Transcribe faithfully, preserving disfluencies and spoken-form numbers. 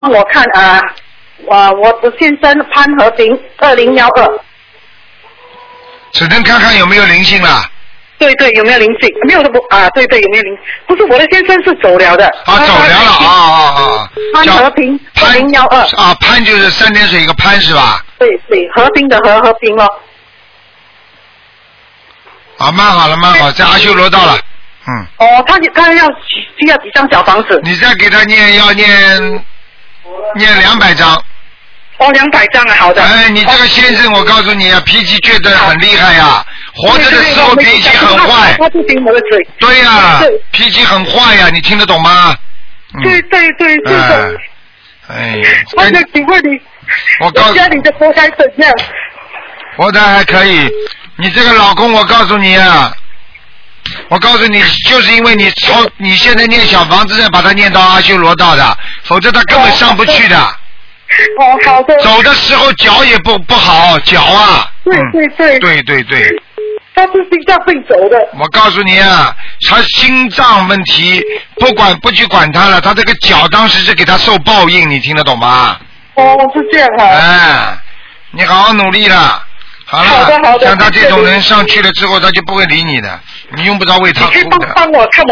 我看啊，我我的先生潘和平二零幺二， 只能看看有没有灵性了。 对对，有没有灵性？没有的不啊，对对，有没有灵？不是我的先生是走了的。 啊，走了了啊啊啊！ 潘和平二零幺二啊，潘就是三点水一个潘是吧？ 对对，和平的和和平哦。 啊，蛮好了蛮好，在阿修罗道了。嗯。 哦，他他要需要几张小房子？ 你再给他念，要念念两百张。 哦，两百张啊，好的。 哎，你这个先生，我告诉你啊，脾气倔得很厉害呀，活着的时候脾气很坏。 他不顶我的嘴。 对呀，脾气很坏呀，你听得懂吗？ 对对对，是的。 哎。 我想请问你， 我告家里的佛台怎样？ 佛台还可以，你这个老公，我告诉你啊。我告诉你，就是因为你从你现在念小房子，把他念到阿修罗道的，否则他根本上不去的。 哦，好的。 走的时候脚也不不好，脚啊。 对对对。 对对对。 他是心脏病走的。 我告诉你啊，他心脏问题，不管不去管他了，他这个脚当时是给他受报应，你听得懂吗？ 哦，是这样啊。 哎，你好好努力了。好了， 好的好的， 像他这种人上去了之后，他就不会理你的，你用不着为他哭的。 你可以帮帮我看